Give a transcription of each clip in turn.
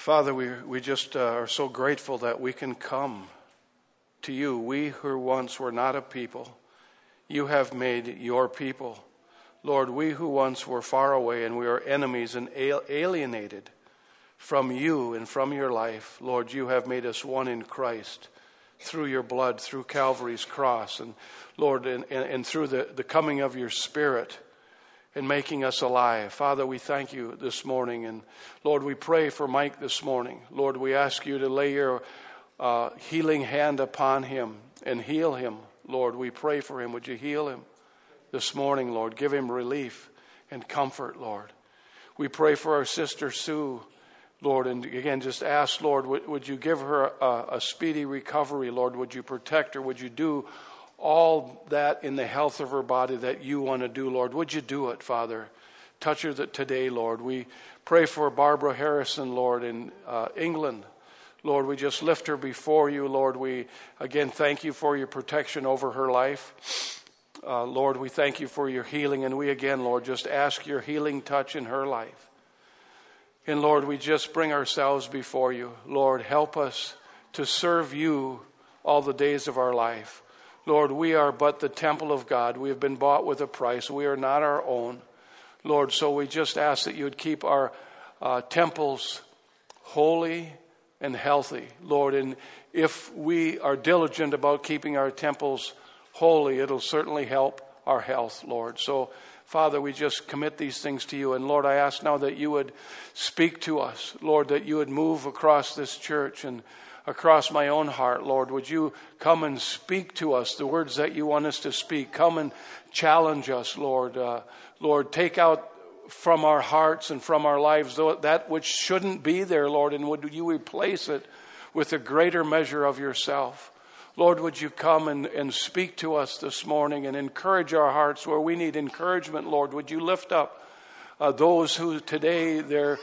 Father, we just are so grateful that we can come to you. We who once were not a people, you have made your people. Lord, we who once were far away and we are enemies and alienated from you and from your life, Lord, you have made us one in Christ through your blood, through Calvary's cross, and Lord, and through the coming of your Spirit and making us alive. Father, we thank you this morning. And Lord, we pray for Mike this morning. Lord, we ask you to lay your healing hand upon him and heal him. Lord, we pray for him. Would you heal him this morning, Lord? Give him relief and comfort, Lord. We pray for our sister Sue, Lord, and again, just ask, Lord, would you give her a speedy recovery, Lord? Would you protect her? Would you do all that in the health of her body that you want to do, Lord? Would you do it, Father? Touch her today, Lord. We pray for Barbara Harrison, Lord, in England. Lord, we just lift her before you, Lord. We, again, thank you for your protection over her life. Lord, we thank you for your healing. And we, again, Lord, just ask your healing touch in her life. And Lord, we just bring ourselves before you. Lord, help us to serve you all the days of our life. Lord, we are but the temple of God. We have been bought with a price. We are not our own. Lord, so we just ask that you would keep our temples holy and healthy. Lord, and if we are diligent about keeping our temples holy, it'll certainly help our health, Lord. So, Father, we just commit these things to you. And Lord, I ask now that you would speak to us. Lord, that you would move across this church and across my own heart, Lord. Would you come and speak to us the words that you want us to speak? Come and challenge us, Lord. Lord, take out from our hearts and from our lives that which shouldn't be there, Lord, and would you replace it with a greater measure of yourself. Lord, would you come and speak to us this morning and encourage our hearts where we need encouragement, Lord. Would you lift up those who today their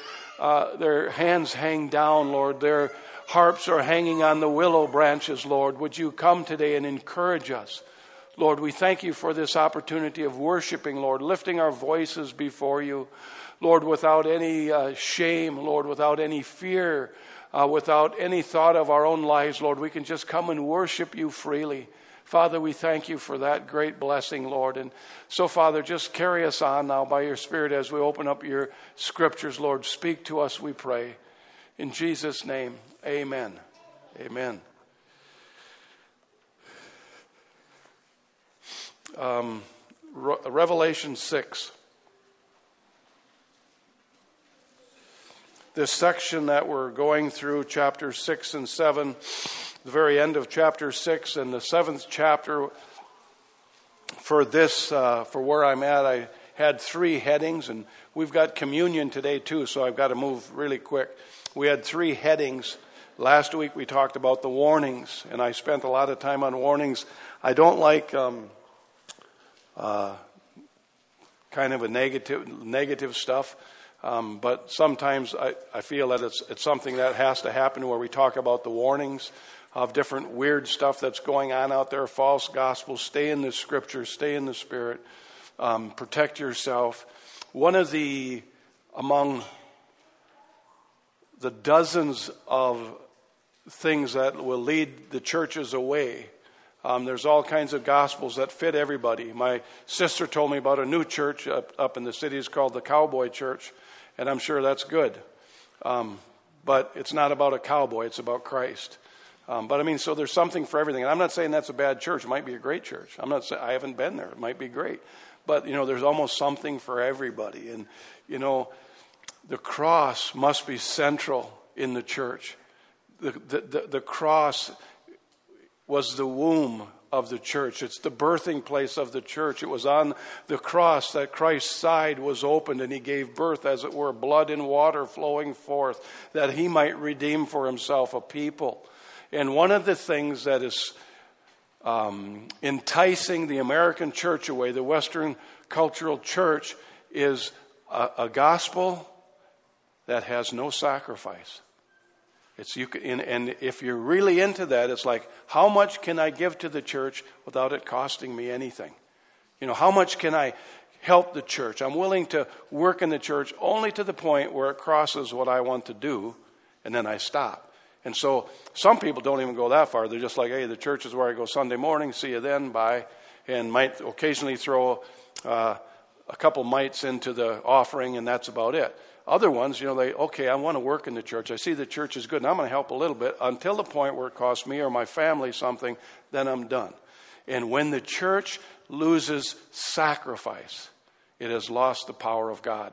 hands hang down, Lord. Their harps are hanging on the willow branches, Lord. Would you come today and encourage us? Lord, we thank you for this opportunity of worshiping, Lord, lifting our voices before you, Lord, without any shame, Lord, without any fear, without any thought of our own lives, Lord. We can just come and worship you freely. Father, we thank you for that great blessing, Lord. And so, Father, just carry us on now by your Spirit as we open up your scriptures, Lord. Speak to us, we pray. In Jesus' name, amen. Amen. Revelation 6. This section that we're going through, chapters 6 and 7, the very end of chapter 6 and the 7th chapter. For where I'm at, I had 3 headings, and we've got communion today too, so I've got to move really quick. We had 3 headings. Last week we talked about the warnings, and I spent a lot of time on warnings. I don't like kind of a negative stuff. But sometimes I feel that it's something that has to happen where we talk about the warnings of different weird stuff that's going on out there, false gospels. Stay in the scripture, stay in the Spirit, protect yourself. One of among the dozens of things that will lead the churches away, there's all kinds of gospels that fit everybody. My sister told me about a new church up in the city. It's called the Cowboy Church. And I'm sure that's good. But it's not about a cowboy. It's about Christ. But I mean, so there's something for everything. And I'm not saying that's a bad church. It might be a great church. I'm not saying, I haven't been there. It might be great. But, there's almost something for everybody. And, the cross must be central in the church. The cross was the womb of the church. It's the birthing place of the church. It was on the cross that Christ's side was opened and he gave birth, as it were, blood and water flowing forth, that he might redeem for himself a people. And one of the things that is enticing the American church away, the Western cultural church, is a gospel that has no sacrifice. And if you're really into that, it's like, how much can I give to the church without it costing me anything? How much can I help the church? I'm willing to work in the church only to the point where it crosses what I want to do, and then I stop. And so some people don't even go that far. They're just like, hey, the church is where I go Sunday morning. See you then. Bye. And might occasionally throw a couple mites into the offering, and that's about it. Other ones, I want to work in the church. I see the church is good, and I'm going to help a little bit until the point where it costs me or my family something, then I'm done. And when the church loses sacrifice, it has lost the power of God.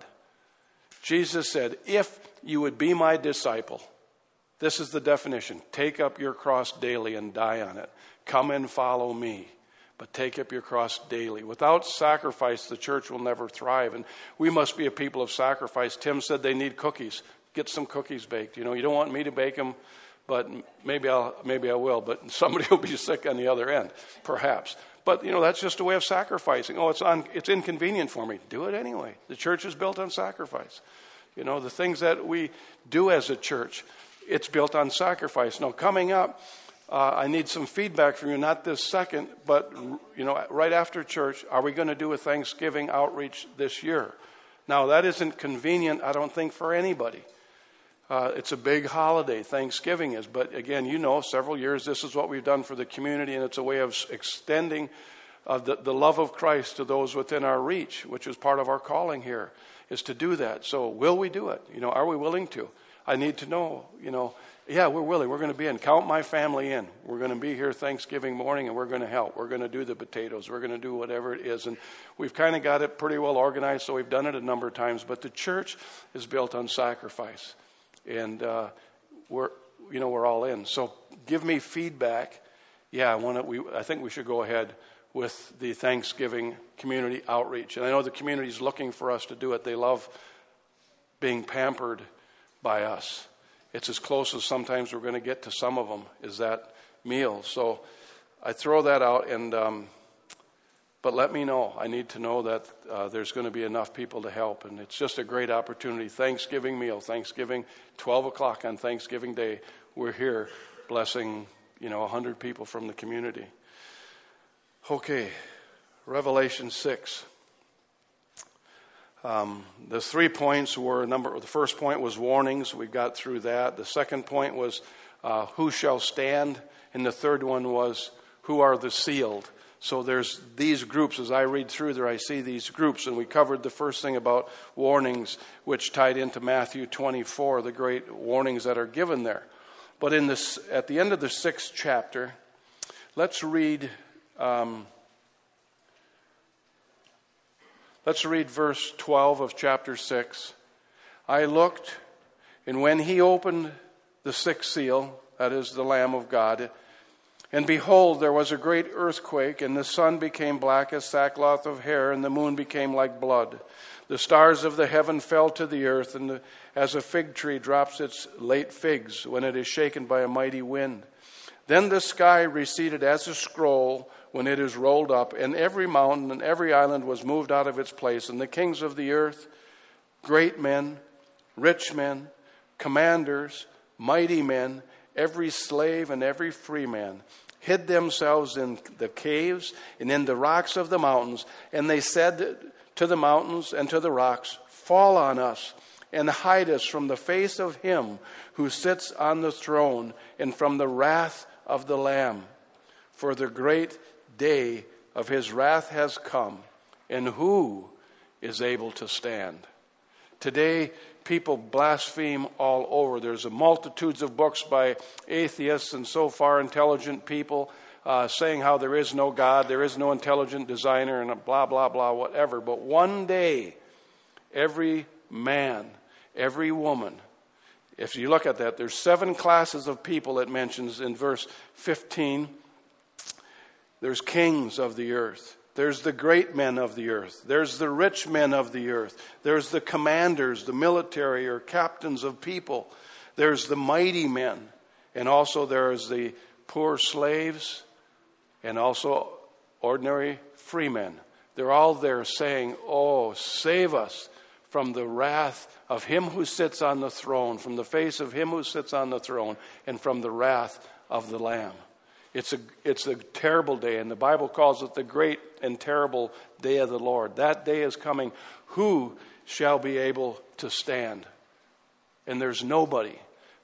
Jesus said, if you would be my disciple, this is the definition. Take up your cross daily and die on it. Come and follow me, but take up your cross daily. Without sacrifice, the church will never thrive. And we must be a people of sacrifice. Tim said they need cookies. Get some cookies baked. You don't want me to bake them, but maybe I will. But somebody will be sick on the other end, perhaps. But, that's just a way of sacrificing. It's inconvenient for me. Do it anyway. The church is built on sacrifice. The things that we do as a church, it's built on sacrifice. Now, coming up, I need some feedback from you, not this second, but, right after church, are we going to do a Thanksgiving outreach this year? Now, that isn't convenient, I don't think, for anybody. It's a big holiday, Thanksgiving is. But again, several years, this is what we've done for the community, and it's a way of extending the love of Christ to those within our reach, which is part of our calling here, is to do that. So will we do it? Are we willing to? I need to know, yeah, we're willing. We're going to be in. Count my family in. We're going to be here Thanksgiving morning, and we're going to help. We're going to do the potatoes. We're going to do whatever it is. And we've kind of got it pretty well organized, so we've done it a number of times. But the church is built on sacrifice. And we're all in. So give me feedback. Yeah, I think we should go ahead with the Thanksgiving community outreach. And I know the community is looking for us to do it. They love being pampered by us. It's as close as sometimes we're going to get to some of them is that meal. So I throw that out, but let me know. I need to know that there's going to be enough people to help, and it's just a great opportunity. Thanksgiving meal, 12 o'clock on Thanksgiving Day, we're here blessing 100 people from the community. Okay, Revelation 6. The 3 points were the first point was warnings. We got through that. The second point was who shall stand, and the third one was who are the sealed. So there's these groups. As I read through there, I see these groups, and we covered the first thing about warnings, which tied into Matthew 24, the great warnings that are given there. But at the end of the 6th chapter, let's read. Let's read verse 12 of chapter 6. I looked, and when he opened the 6th seal, that is the Lamb of God, and behold, there was a great earthquake, and the sun became black as sackcloth of hair, and the moon became like blood. The stars of the heaven fell to the earth, and as a fig tree drops its late figs when it is shaken by a mighty wind. Then the sky receded as a scroll when it is rolled up, and every mountain and every island was moved out of its place. And the kings of the earth, great men, rich men, commanders, mighty men, every slave and every free man, hid themselves in the caves and in the rocks of the mountains. And they said to the mountains and to the rocks, fall on us and hide us from the face of him who sits on the throne and from the wrath of the Lamb. For the great day of his wrath has come, and who is able to stand? Today, people blaspheme all over. There's multitudes of books by atheists and so far intelligent people saying how there is no God, there is no intelligent designer, and blah, blah, blah, whatever. But one day, every man, every woman, if you look at that, there's 7 classes of people it mentions in verse 15. There's kings of the earth. There's the great men of the earth. There's the rich men of the earth. There's the commanders, the military or captains of people. There's the mighty men. And also there's the poor slaves and also ordinary free men. They're all there saying, oh, save us from the wrath of him who sits on the throne, from the face of him who sits on the throne, and from the wrath of the Lamb. It's a terrible day, and the Bible calls it the great and terrible day of the Lord. That day is coming. Who shall be able to stand? And there's nobody.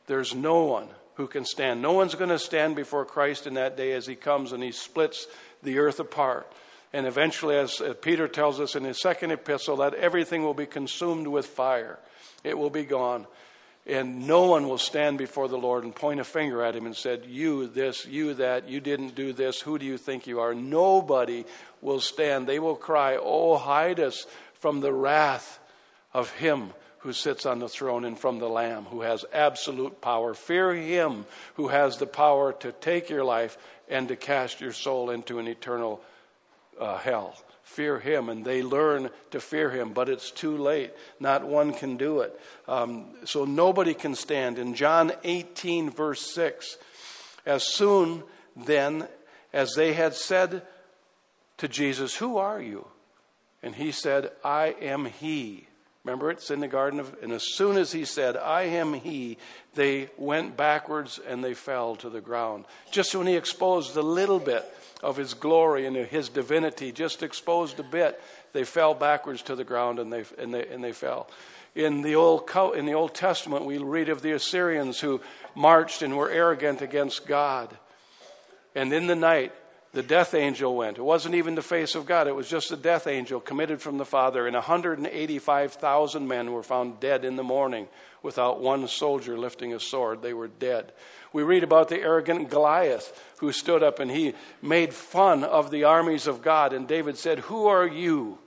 There's no one who can stand. No one's going to stand before Christ in that day as he comes and he splits the earth apart. And eventually, as Peter tells us in his second epistle, that everything will be consumed with fire. It will be gone. And no one will stand before the Lord and point a finger at him and said, you this, you that, you didn't do this, who do you think you are? Nobody will stand. They will cry, oh, hide us from the wrath of him who sits on the throne and from the Lamb who has absolute power. Fear him who has the power to take your life and to cast your soul into an eternal hell. Fear him, and they learn to fear him, but it's too late. Not one can do it. So nobody can stand. In John 18, verse 6, as soon then as they had said to Jesus, who are you? And he said, I am he. Remember, it's in the Garden of, and as soon as he said, I am he, they went backwards and they fell to the ground. Just when he exposed a little bit of his glory and his divinity, just exposed a bit, they fell backwards to the ground and they fell. In the Old Testament, we read of the Assyrians who marched and were arrogant against God. And in the night, the death angel went. It wasn't even the face of God. It was just a death angel committed from the Father. And 185,000 men were found dead in the morning without one soldier lifting a sword. They were dead. We read about the arrogant Goliath who stood up and he made fun of the armies of God. And David said, who are you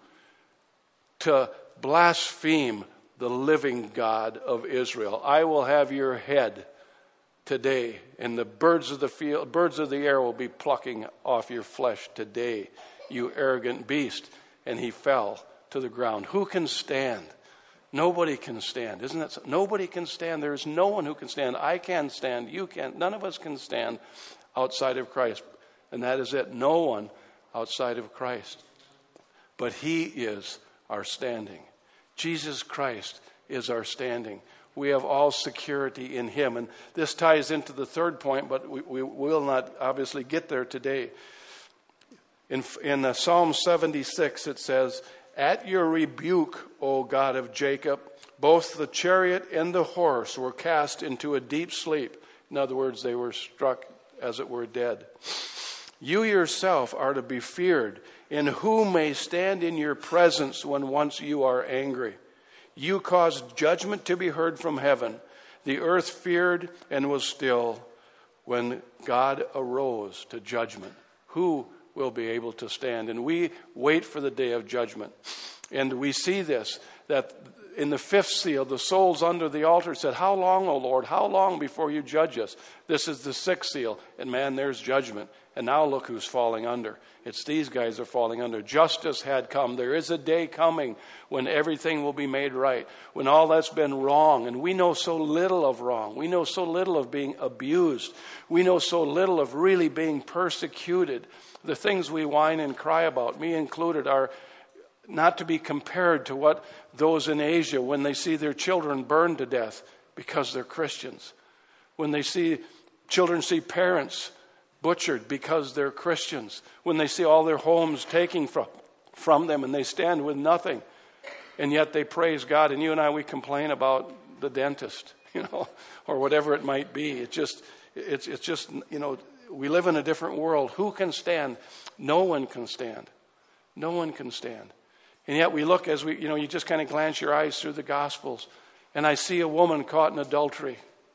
to blaspheme the living God of Israel? I will have your head today, and the birds of the air will be plucking off your flesh today, you arrogant beast. And he fell to the ground. Who can stand? Nobody can stand. Isn't that so? Nobody can stand. There is no one who can stand. I can't stand. You can't. None of us can stand outside of Christ. And that is it. No one outside of Christ. But he is our standing. Jesus Christ is our standing. We have all security in him. And this ties into the third point, but we will not obviously get there today. In Psalm 76, it says, at your rebuke, O God of Jacob, both the chariot and the horse were cast into a deep sleep. In other words, they were struck as it were dead. You yourself are to be feared, and who may stand in your presence when once you are angry? You caused judgment to be heard from heaven. The earth feared and was still when God arose to judgment. Who will be able to stand? And we wait for the day of judgment. And we see this, that in the fifth seal, the souls under the altar said, how long, O Lord, how long before you judge us? This is the sixth seal. And man, there's judgment. And now look who's falling under. It's these guys are falling under. Justice had come. There is a day coming when everything will be made right, when all that's been wrong. And we know so little of wrong. We know so little of being abused. We know so little of really being persecuted. The things we whine and cry about, me included, are not to be compared to what those in Asia, when they see their children burned to death because they're Christians. When they see children see parents butchered because they're Christians. When they see all their homes taken from them and they stand with nothing. And yet they praise God. And you and I, we complain about the dentist, or whatever it might be. It's just, we live in a different world. Who can stand? No one can stand. No one can stand. And yet we look as you just kind of glance your eyes through the Gospels. And I see a woman caught in adultery.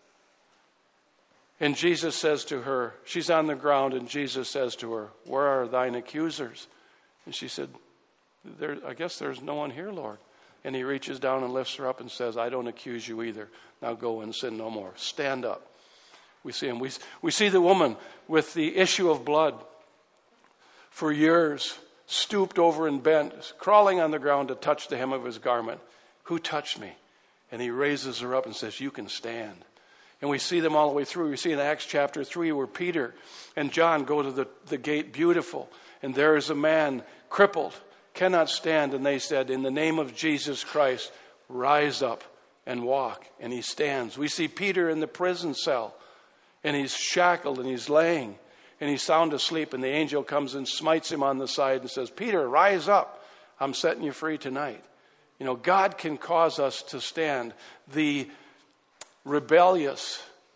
And Jesus says to her, she's on the ground, and Jesus says to her, where are thine accusers? And she said, I guess there's no one here, Lord. And he reaches down and lifts her up and says, I don't accuse you either. Now go and sin no more. Stand up. We see him. We see the woman with the issue of blood for years, stooped over and bent, crawling on the ground to touch the hem of his garment. Who touched me? And he raises her up and says, you can stand. And we see them all the way through. We see in Acts chapter 3 where Peter and John go to the gate beautiful. And there is a man crippled, cannot stand. And they said, in the name of Jesus Christ, rise up and walk. And he stands. We see Peter in the prison cell. And he's shackled and he's laying. And he's sound asleep. And the angel comes and smites him on the side and says, Peter, rise up. I'm setting you free tonight. God can cause us to stand. The rebellious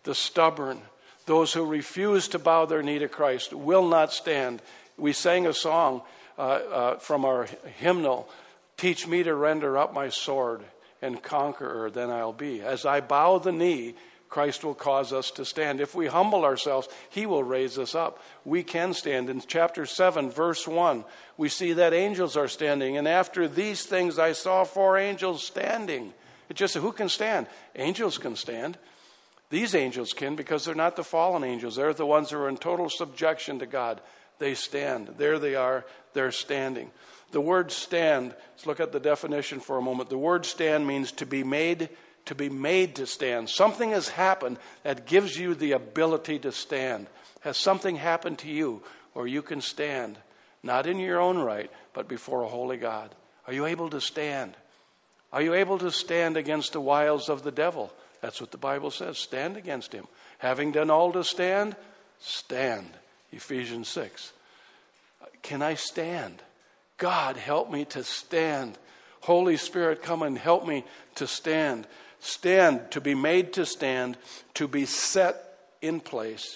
the stubborn, those who refuse to bow their knee to Christ will not stand. We sang a song from our hymnal, "Teach me to render up my sword, and conqueror then I'll be." As I bow the knee, Christ will cause us to stand. If we humble ourselves, he will raise us up. We can stand. In chapter 7, verse 1, we see that angels are standing. And after these things, I saw 4 angels standing. It just said, who can stand? Angels can stand. These angels can, because they're not the fallen angels. They're the ones who are in total subjection to God. They stand. There they are. They're standing. The word stand, let's look at the definition for a moment. The word stand means to be made to stand. Something has happened that gives you the ability to stand. Has something happened to you where you can stand, not in your own right, but before a holy God? Are you able to stand? Are you able to stand against the wiles of the devil? That's what the Bible says. Stand against him. Having done all to stand, stand. Ephesians 6. Can I stand? God, help me to stand. Holy Spirit, come and help me to stand. Stand, to be made to stand, to be set in place,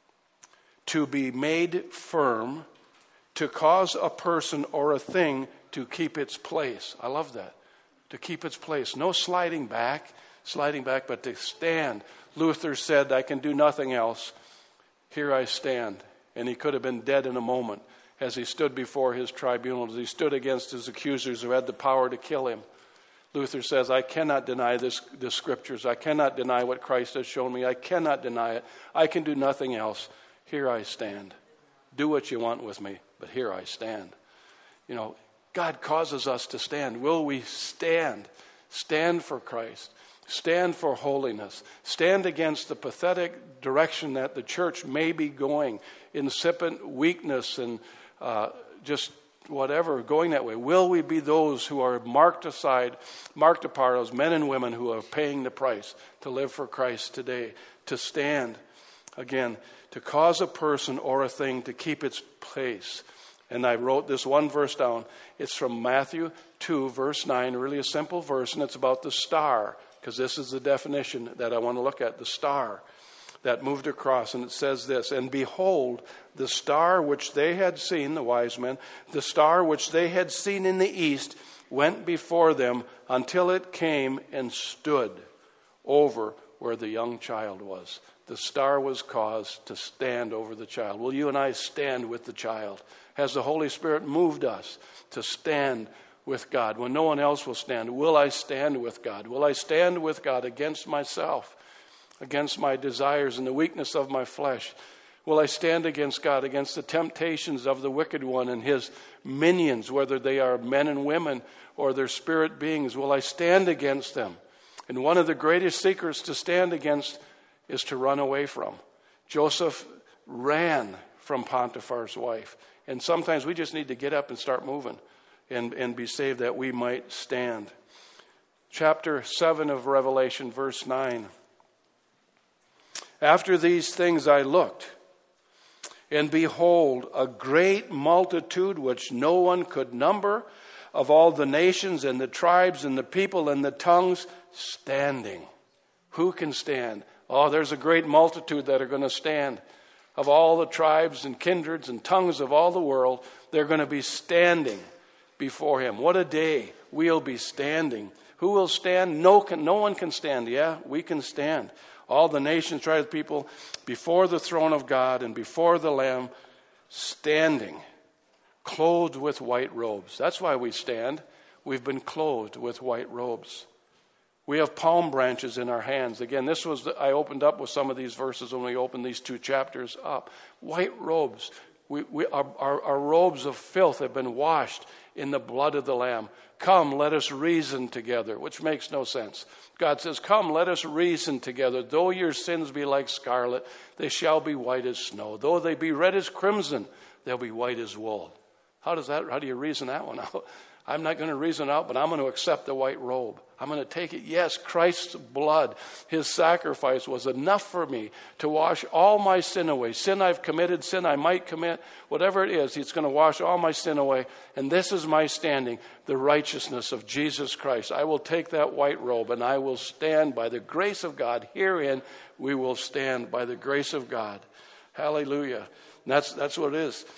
to be made firm, to cause a person or a thing to keep its place. I love that. To keep its place. No sliding back, but to stand. Luther said, I can do nothing else. Here I stand. And he could have been dead in a moment as he stood before his tribunal, as he stood against his accusers who had the power to kill him. Luther says, I cannot deny the scriptures. I cannot deny what Christ has shown me. I cannot deny it. I can do nothing else. Here I stand. Do what you want with me, but here I stand. You know, God causes us to stand. Will we stand? Stand for Christ. Stand for holiness. Stand against the pathetic direction that the church may be going, incipient weakness and just whatever, going that way. Will we be those who are marked apart as men and women who are paying the price to live for Christ today, to stand, again, to cause a person or a thing to keep its place. And I wrote this one verse down. It's from Matthew 2, verse 9, really a simple verse, and it's about the star, because this is the definition that I want to look at, the star that moved across. And it says this, and behold, the star which they had seen, the wise men, the star which they had seen in the east went before them until it came and stood over where the young child was. The star was caused to stand over the child. Will you and I stand with the child? Has the Holy Spirit moved us to stand with God when no one else will stand? Will I stand with God? Will I stand with God against myself, against my desires and the weakness of my flesh? Will I stand against God, against the temptations of the wicked one and his minions, whether they are men and women or their spirit beings? Will I stand against them? And one of the greatest secrets to stand against is to run away from. Joseph ran from Potiphar's wife. And sometimes we just need to get up and start moving and be saved that we might stand. Chapter 7 of Revelation, verse 9. After these things I looked, and behold, a great multitude which no one could number, of all the nations and the tribes and the people and the tongues, standing. Who can stand? Oh, there's a great multitude that are going to stand. Of all the tribes and kindreds and tongues of all the world, they're going to be standing before him. What a day. We'll be standing. Who will stand? No one can stand. Yeah, we can stand. All the nations, tribes, people, before the throne of God and before the Lamb, standing, clothed with white robes. That's why we stand. We've been clothed with white robes. We have palm branches in our hands. Again, I opened up with some of these verses when we opened these 2 chapters up. White robes. Our robes of filth have been washed in the blood of the Lamb. Come, let us reason together, which makes no sense. God says, come, let us reason together. Though your sins be like scarlet, they shall be white as snow. Though they be red as crimson, they'll be white as wool. How do you reason that one out? I'm not going to reason out, but I'm going to accept the white robe. I'm going to take it. Yes, Christ's blood, his sacrifice was enough for me to wash all my sin away. Sin I've committed, sin I might commit, whatever it is, he's going to wash all my sin away. And this is my standing, the righteousness of Jesus Christ. I will take that white robe and I will stand by the grace of God. Herein we will stand by the grace of God. Hallelujah. And that's what it is.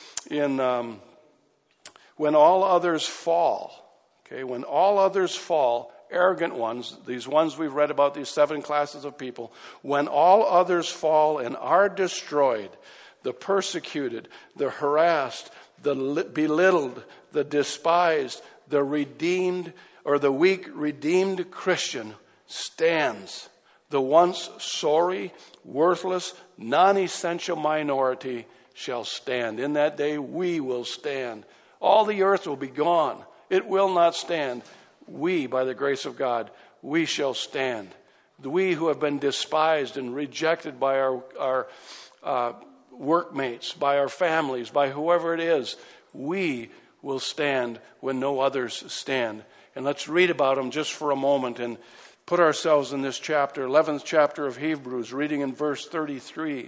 When all others fall, okay, when all others fall, arrogant ones, these ones we've read about, these 7 classes of people, when all others fall and are destroyed, the persecuted, the harassed, the belittled, the despised, the redeemed, or the weak redeemed Christian stands. The once sorry, worthless, non-essential minority shall stand. In that day we will stand. All the earth will be gone. It will not stand. We, by the grace of God, we shall stand. We who have been despised and rejected by our workmates, by our families, by whoever it is, we will stand when no others stand. And let's read about them just for a moment and put ourselves in this chapter, 11th chapter of Hebrews, reading in verse 33.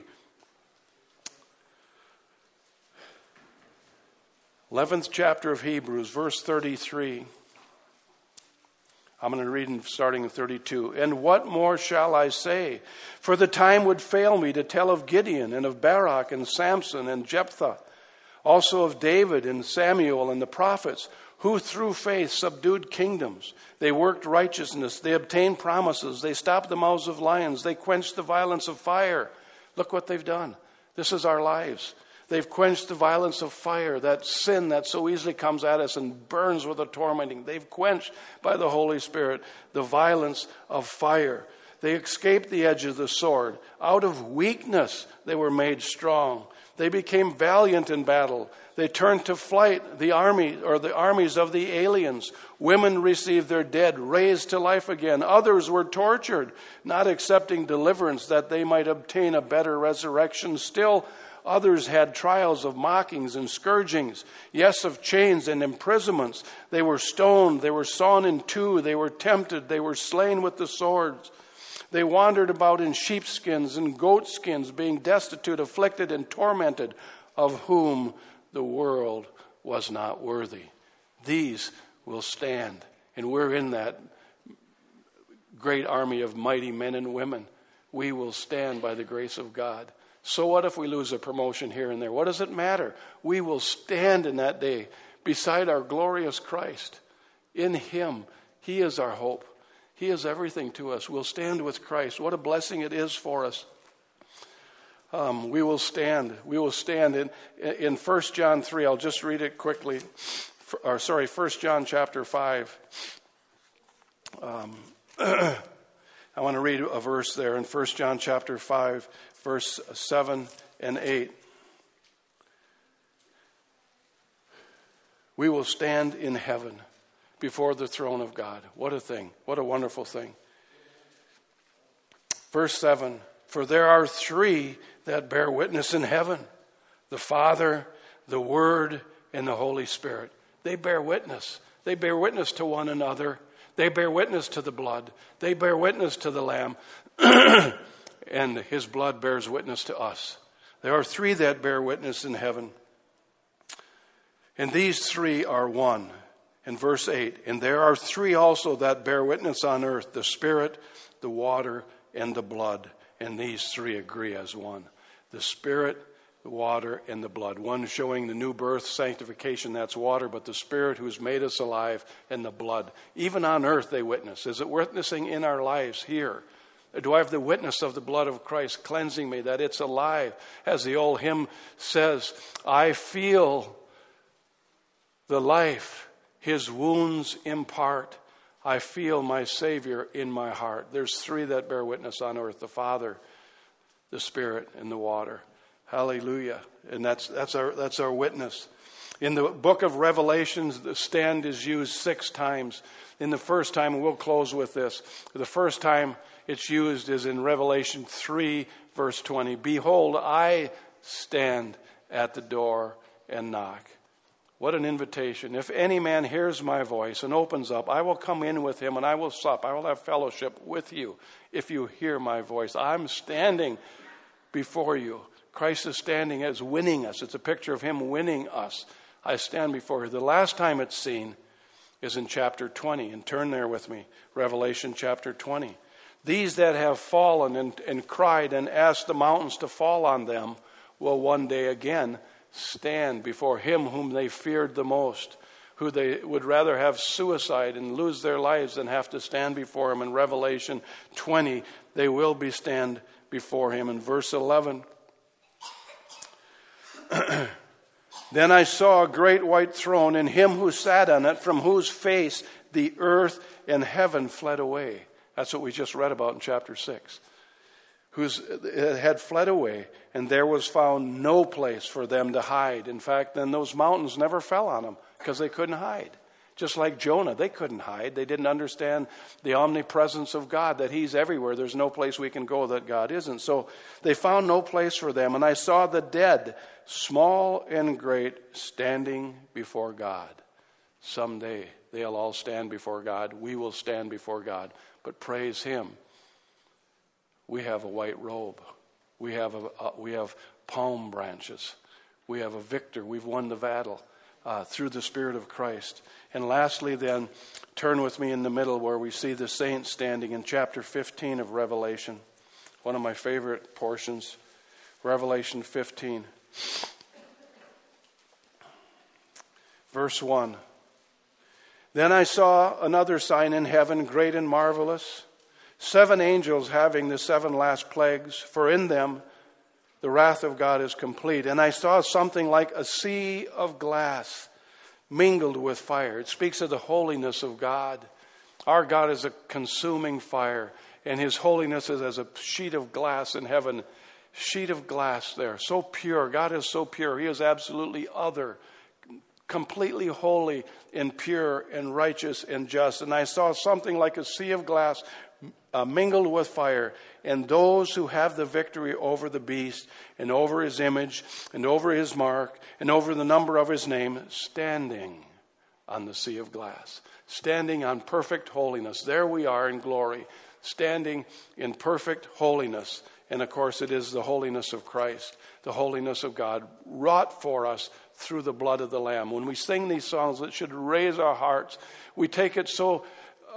11th chapter of Hebrews, verse 33. I'm going to read starting in 32. And what more shall I say? For the time would fail me to tell of Gideon and of Barak and Samson and Jephthah, also of David and Samuel and the prophets, who through faith subdued kingdoms. They worked righteousness. They obtained promises. They stopped the mouths of lions. They quenched the violence of fire. Look what they've done. This is our lives. They've quenched the violence of fire, that sin that so easily comes at us and burns with a tormenting. They've quenched by the Holy Spirit the violence of fire. They escaped the edge of the sword. Out of weakness they were made strong. They became valiant in battle. They turned to flight the armies of the aliens. Women received their dead raised to life again. Others were tortured, not accepting deliverance that they might obtain a better resurrection. Still, others had trials of mockings and scourgings, yes, of chains and imprisonments. They were stoned, they were sawn in two, they were tempted, they were slain with the swords. They wandered about in sheepskins and goatskins, being destitute, afflicted, and tormented, of whom the world was not worthy. These will stand, and we're in that great army of mighty men and women. We will stand by the grace of God. So what if we lose a promotion here and there? What does it matter? We will stand in that day beside our glorious Christ. In him, he is our hope. He is everything to us. We'll stand with Christ. What a blessing it is for us. We will stand. We will stand in 1 John 3. I'll just read it quickly. 1 John chapter 5. I want to read a verse there in 1 John chapter 5, verse 7 and 8. We will stand in heaven before the throne of God. What a thing. What a wonderful thing. Verse 7. For there are 3 that bear witness in heaven: the Father, the Word, and the Holy Spirit. They bear witness. They bear witness to one another. They bear witness to the blood. They bear witness to the Lamb. And his blood bears witness to us. There are 3 that bear witness in heaven. And these 3 are one. In verse 8, and there are 3 also that bear witness on earth: the Spirit, the water, and the blood. And these 3 agree as one. The Spirit, the water, and the blood. One showing the new birth, sanctification, that's water, but the Spirit who's made us alive, and the blood. Even on earth they witness. Is it witnessing in our lives here? Do I have the witness of the blood of Christ cleansing me, that it's alive? As the old hymn says, I feel the life his wounds impart. I feel my Savior in my heart. There's 3 that bear witness on earth: the Father, the Spirit, and the water. Hallelujah. And that's our witness. In the book of Revelations, the stand is used 6 times. In the first time, we'll close with this. The first time it's used is in Revelation 3, verse 20. Behold, I stand at the door and knock. What an invitation. If any man hears my voice and opens up, I will come in with him and I will sup. I will have fellowship with you if you hear my voice. I'm standing before you. Christ is standing as winning us. It's a picture of him winning us. I stand before you. The last time it's seen is in chapter 20. And turn there with me. Revelation chapter 20. These that have fallen and cried and asked the mountains to fall on them will one day again stand before him whom they feared the most, who they would rather have suicide and lose their lives than have to stand before him. In Revelation 20, they will be stand before him. In verse 11, then I saw a great white throne and him who sat on it, from whose face the earth and heaven fled away. That's what we just read about in chapter 6. It had fled away, and there was found no place for them to hide. In fact, then those mountains never fell on them because they couldn't hide. Just like Jonah, they couldn't hide. They didn't understand the omnipresence of God, that he's everywhere. There's no place we can go that God isn't. So they found no place for them. And I saw the dead, small and great, standing before God. Someday they'll all stand before God. We will stand before God. But praise him. We have a white robe. We have palm branches. We have a victor. We've won the battle through the Spirit of Christ. And lastly then, turn with me in the middle where we see the saints standing in chapter 15 of Revelation. One of my favorite portions. Revelation 15. Verse 1. Then I saw another sign in heaven, great and marvelous. 7 angels having the 7 last plagues, for in them the wrath of God is complete. And I saw something like a sea of glass mingled with fire. It speaks of the holiness of God. Our God is a consuming fire, and his holiness is as a sheet of glass in heaven. Sheet of glass there, so pure. God is so pure. He is absolutely other, completely holy and pure and righteous and just. And I saw something like a sea of glass mingled with fire, and those who have the victory over the beast and over his image and over his mark and over the number of his name, standing on the sea of glass, standing on perfect holiness. There we are in glory, standing in perfect holiness. And of course it is the holiness of Christ, the holiness of God, wrought for us through the blood of the Lamb. When we sing these songs, it should raise our hearts. We take it so...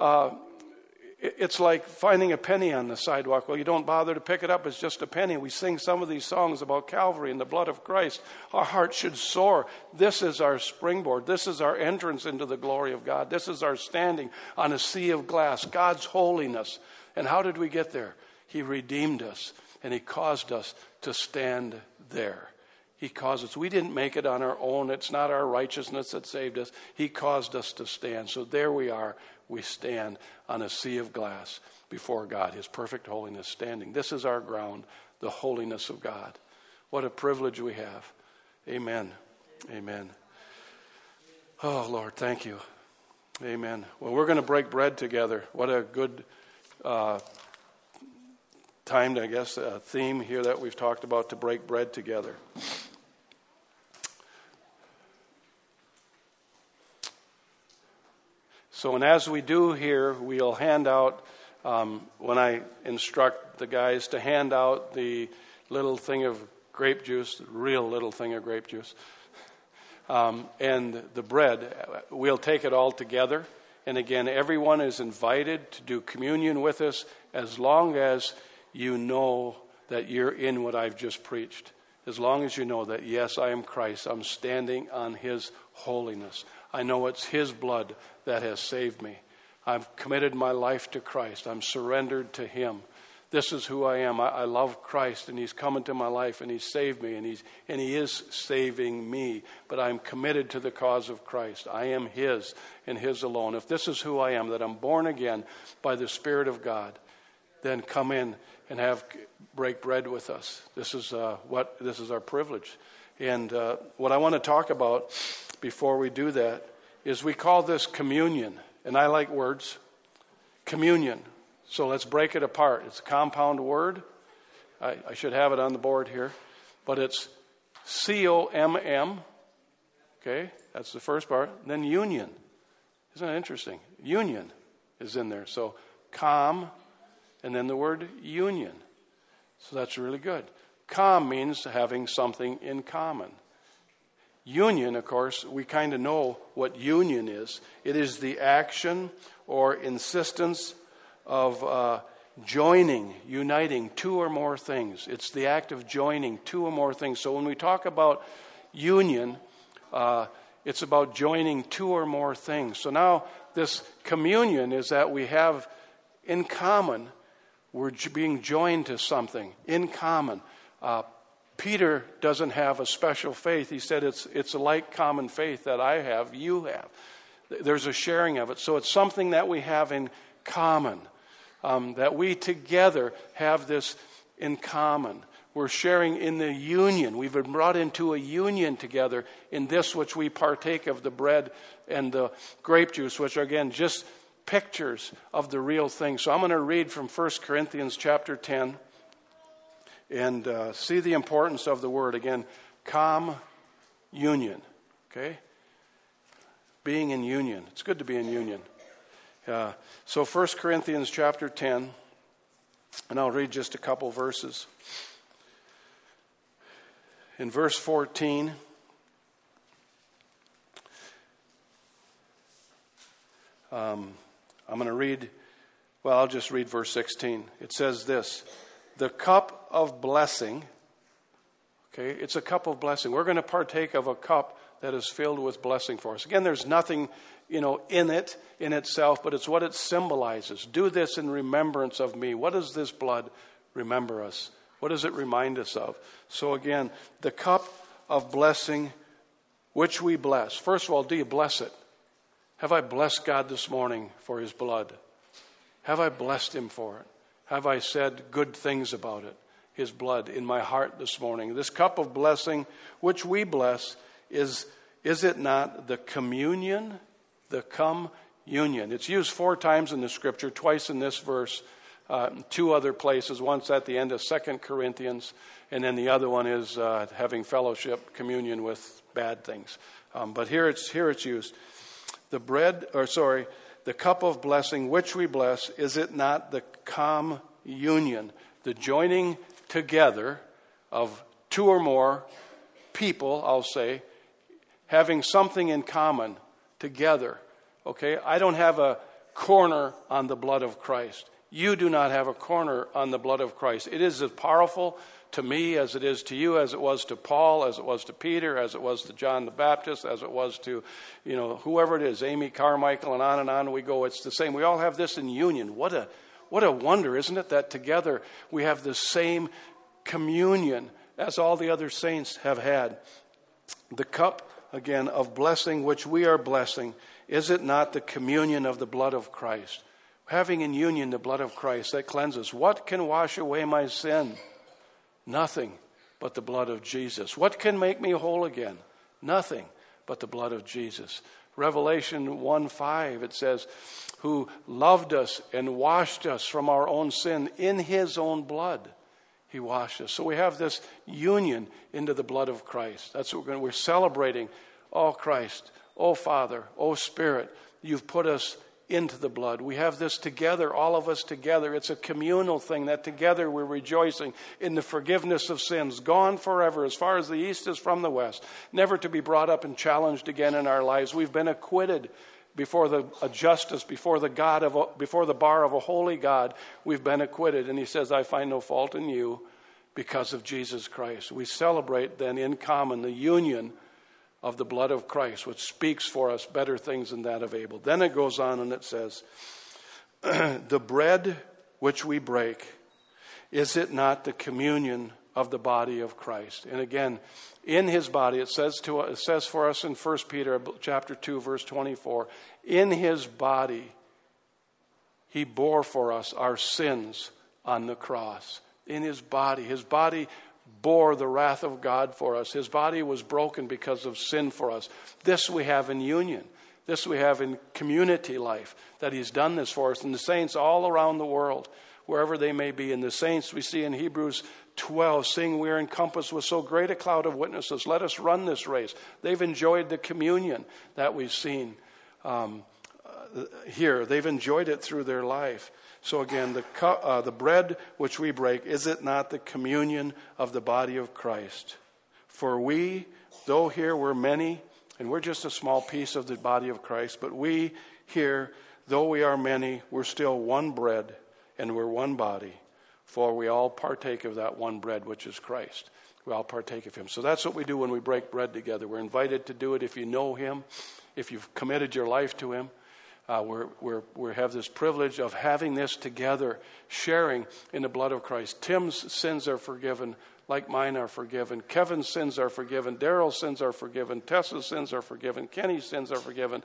it's like finding a penny on the sidewalk. Well, you don't bother to pick it up. It's just a penny. We sing some of these songs about Calvary and the blood of Christ. Our hearts should soar. This is our springboard. This is our entrance into the glory of God. This is our standing on a sea of glass, God's holiness. And how did we get there? He redeemed us, and he caused us to stand there. He caused us. We didn't make it on our own. It's not our righteousness that saved us. He caused us to stand. So there we are. We stand on a sea of glass before God, his perfect holiness standing. This is our ground, the holiness of God. What a privilege we have. Amen. Amen. Oh, Lord, thank you. Amen. Well, we're going to break bread together. What a good time, I guess, a theme here that we've talked about, to break bread together. So, and as we do here, we'll hand out, when I instruct the guys to hand out the little thing of grape juice, the real little thing of grape juice, and the bread, we'll take it all together. And again, everyone is invited to do communion with us as long as you know that you're in what I've just preached. As long as you know that, yes, I am Christ. I'm standing on his holiness. I know it's his blood that has saved me. I've committed my life to Christ. I'm surrendered to him. This is who I am. I love Christ, and he's come into my life, and he's saved me, and he is saving me. But I'm committed to the cause of Christ. I am his and his alone. If this is who I am, that I'm born again by the Spirit of God, then come in and break bread with us. This is our privilege. And what I want to talk about before we do that is we call this communion. And I like words. Communion. So let's break it apart. It's a compound word. I should have it on the board here. But it's C-O-M-M Okay, that's the first part. Then union. Isn't that interesting? Union is in there. So com, and then the word union. So that's really good. Com means having something in common. Union, of course, we kind of know what union is. It is the action or insistence of joining, uniting two or more things. It's the act of joining two or more things. So when we talk about union, it's about joining two or more things. So now this communion is that we have in common, we're being joined to something in common. Peter doesn't have a special faith. He said it's a like common faith that I have, you have. There's a sharing of it. So it's something that we have in common, that we together have this in common. We're sharing in the union. We've been brought into a union together in this which we partake of, the bread and the grape juice, which are, again, just pictures of the real thing. So I'm going to read from 1 Corinthians chapter 10 and see the importance of the word. Again, union. Okay? Being in union. It's good to be in union. So 1 Corinthians chapter 10, and I'll read just a couple verses. In verse 14, I'm going to read, I'll just read verse 16. It says this, the cup of blessing, okay, it's a cup of blessing. We're going to partake of a cup that is filled with blessing for us. Again, there's nothing, in it, in itself, but it's what it symbolizes. Do this in remembrance of me. What does this blood remember us? What does it remind us of? So again, the cup of blessing, which we bless. First of all, do you bless it? Have I blessed God this morning for his blood? Have I blessed him for it? Have I said good things about it, his blood, in my heart this morning? This cup of blessing, which we bless, is it not the communion, the communion? It's used 4 times in the scripture, twice in this verse, 2 other places. Once at the end of 2 Corinthians, and then the other one is having fellowship, communion with bad things. But here it's used. The cup of blessing which we bless, is it not the communion, the joining together of 2 or more people, I'll say, having something in common together. Okay, I don't have a corner on the blood of Christ. You do not have a corner on the blood of Christ. It is as powerful to me as it is to you, as it was to Paul, as it was to Peter, as it was to John the Baptist, as it was to, whoever it is, Amy Carmichael, and on we go. It's the same. We all have this in union. What a wonder, isn't it, that together we have the same communion as all the other saints have had. The cup, again, of blessing which we are blessing, is it not the communion of the blood of Christ? Having in union the blood of Christ that cleanses. What can wash away my sin? Nothing but the blood of Jesus. What can make me whole again? Nothing but the blood of Jesus. Revelation 1:5, it says, who loved us and washed us from our own sin in his own blood. He washed us. So we have this union into the blood of Christ. That's what we're celebrating. Oh Christ, oh Father, oh Spirit, you've put us into the blood. We have this together, all of us together. It's a communal thing that together we're rejoicing in the forgiveness of sins, gone forever as far as the east is from the west, never to be brought up and challenged again in our lives. We've been acquitted before the justice, before the bar of a holy God. We've been acquitted. And he says, I find no fault in you because of Jesus Christ. We celebrate then in common the union of the blood of Christ, which speaks for us better things than that of Abel. Then it goes on and it says, the bread which we break, is it not the communion of the body of Christ? And again, in his body, it says for us in 1 Peter chapter 2, verse 24, in his body, he bore for us our sins on the cross. In his body bore the wrath of God for us. His body was broken because of sin for us. This we have in union. This we have in community life, that he's done this for us. And the saints all around the world, wherever they may be. And the saints we see in Hebrews 12, seeing we are encompassed with so great a cloud of witnesses, let us run this race. They've enjoyed the communion that we've seen here. They've enjoyed it through their life. So again, the bread which we break, is it not the communion of the body of Christ? For we, though here we're many, and we're just a small piece of the body of Christ, but we here, though we are many, we're still one bread and we're one body. For we all partake of that one bread, which is Christ. We all partake of him. So that's what we do when we break bread together. We're invited to do it if you know him, if you've committed your life to him. We have this privilege of having this together, sharing in the blood of Christ. Tim's sins are forgiven, like mine are forgiven. Kevin's sins are forgiven. Daryl's sins are forgiven. Tessa's sins are forgiven. Kenny's sins are forgiven.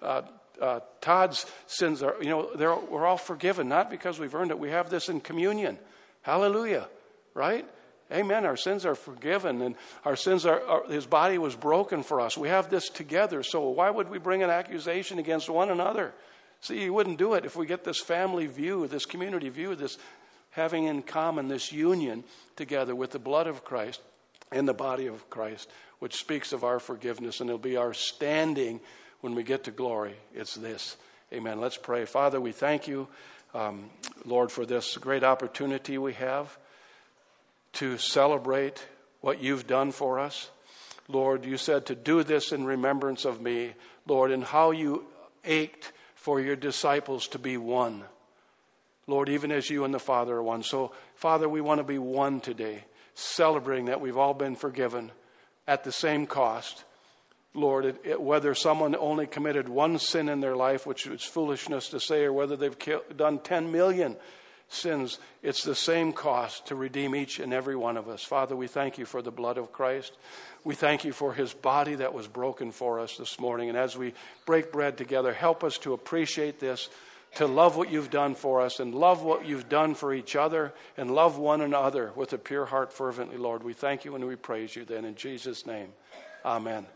Todd's sins are, we're all forgiven, not because we've earned it. We have this in communion. Hallelujah, right? Amen. Our sins are forgiven, and our sins his body was broken for us. We have this together. So why would we bring an accusation against one another? See, you wouldn't do it if we get this family view, this community view, this having in common this union together with the blood of Christ and the body of Christ, which speaks of our forgiveness, and it'll be our standing when we get to glory. It's this. Amen. Let's pray. Father, we thank you, Lord, for this great opportunity we have to celebrate what you've done for us. Lord, you said to do this in remembrance of me, Lord, and how you ached for your disciples to be one. Lord, even as you and the Father are one. So, Father, we want to be one today, celebrating that we've all been forgiven at the same cost. Lord, whether someone only committed one sin in their life, which is foolishness to say, or whether they've done 10 million sins, it's the same cost to redeem each and every one of us. Father, we thank you for the blood of Christ. We thank you for his body that was broken for us this morning. And as we break bread together, help us to appreciate this, to love what you've done for us and love what you've done for each other and love one another with a pure heart fervently, Lord. We thank you and we praise you then in Jesus' name. Amen.